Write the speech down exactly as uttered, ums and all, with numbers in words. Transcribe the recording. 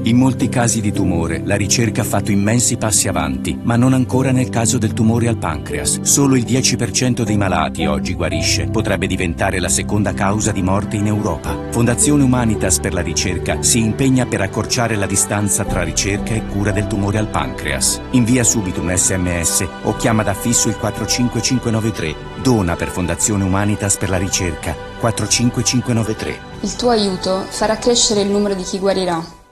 In molti casi di tumore la ricerca ha fatto immensi passi avanti, ma non ancora nel caso del tumore al pancreas. Solo il dieci per cento dei malati oggi guarisce. Potrebbe diventare la seconda causa di morte in Europa. Fondazione Humanitas per la ricerca si impegna per accorciare la distanza tra ricerca e cura del tumore al pancreas. Invia subito un sms o chiama da fisso il quattro cinque cinque nove tre. Dona per Fondazione Humanitas per la ricerca quattro cinque cinque nove tre. Il tuo aiuto farà crescere il numero di chi guarirà.